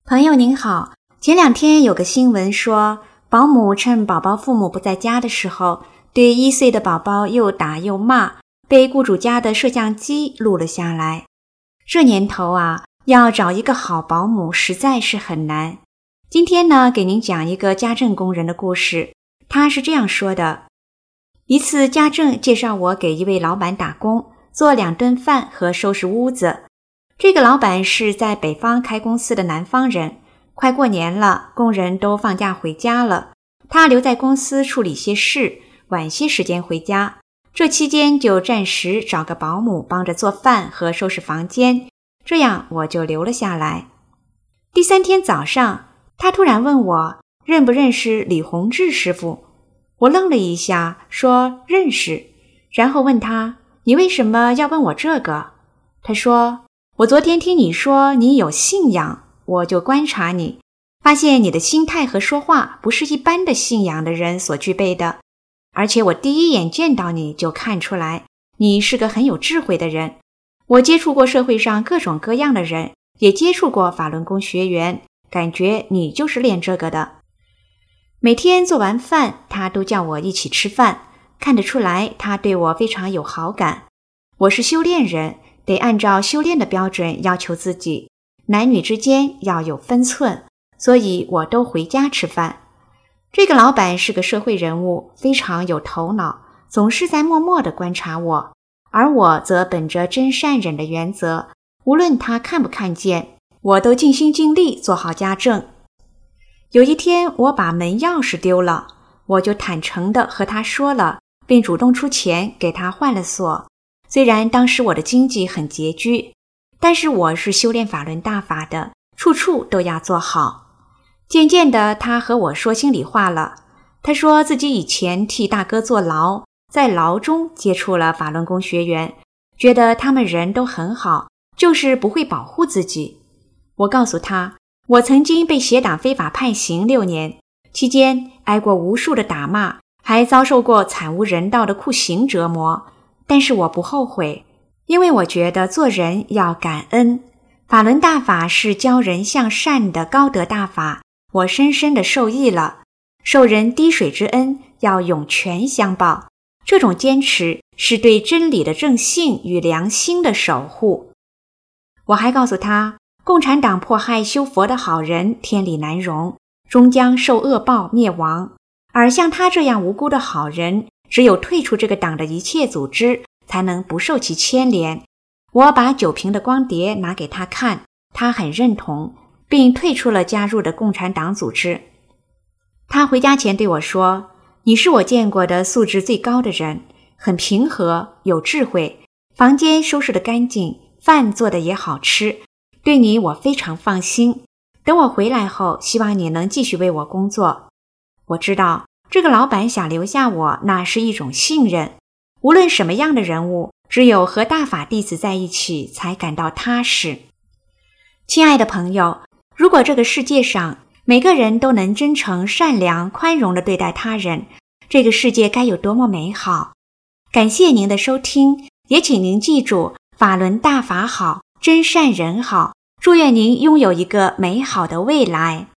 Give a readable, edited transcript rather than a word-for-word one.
朋友您好，前2天有个新闻说，保姆趁宝宝父母不在家的时候，对1岁的宝宝又打又骂，被雇主家的摄像机录了下来。这年头啊，要找一个好保姆实在是很难。今天呢，给您讲一个家政工人的故事。他是这样说的：一次家政介绍我给一位老板打工，做2顿饭和收拾屋子。这个老板是在北方开公司的南方人，快过年了，工人都放假回家了，他留在公司处理些事，晚些时间回家。这期间就暂时找个保姆帮着做饭和收拾房间，这样我就留了下来。第3天早上，他突然问我认不认识李洪志师傅。我愣了一下，说认识，然后问他，你为什么要问我这个？他说，我昨天听你说你有信仰，我就观察你，发现你的心态和说话不是一般的信仰的人所具备的，而且我第一眼见到你就看出来，你是个很有智慧的人。我接触过社会上各种各样的人，也接触过法轮功学员，感觉你就是练这个的。每天做完饭，他都叫我一起吃饭，看得出来他对我非常有好感。我是修炼人，得按照修炼的标准要求自己，男女之间要有分寸，所以我都回家吃饭。这个老板是个社会人物，非常有头脑，总是在默默地观察我，而我则本着真善忍的原则，无论他看不看见，我都尽心尽力做好家政。有一天我把门钥匙丢了，我就坦诚地和他说了，并主动出钱给他换了锁。虽然当时我的经济很拮据，但是我是修炼法轮大法的，处处都要做好。渐渐的，他和我说心里话了。他说自己以前替大哥坐牢，在牢中接触了法轮功学员，觉得他们人都很好，就是不会保护自己。我告诉他，我曾经被邪党非法判刑6年，期间挨过无数的打骂，还遭受过惨无人道的酷刑折磨，但是我不后悔，因为我觉得做人要感恩。法轮大法是教人向善的高德大法，我深深地受益了。受人滴水之恩，要涌泉相报，这种坚持是对真理的正信与良心的守护。我还告诉他，共产党迫害修佛的好人天理难容，终将受恶报灭亡，而像他这样无辜的好人，只有退出这个党的一切组织，才能不受其牵连。我把9瓶的光碟拿给他看，他很认同，并退出了加入的共产党组织。他回家前对我说，你是我见过的素质最高的人，很平和，有智慧，房间收拾得干净，饭做得也好吃，对你我非常放心。等我回来后，希望你能继续为我工作。我知道这个老板想留下我，那是一种信任。无论什么样的人物，只有和大法弟子在一起才感到踏实。亲爱的朋友，如果这个世界上每个人都能真诚、善良、宽容地对待他人，这个世界该有多么美好。感谢您的收听，也请您记住，法轮大法好，真善人好，祝愿您拥有一个美好的未来。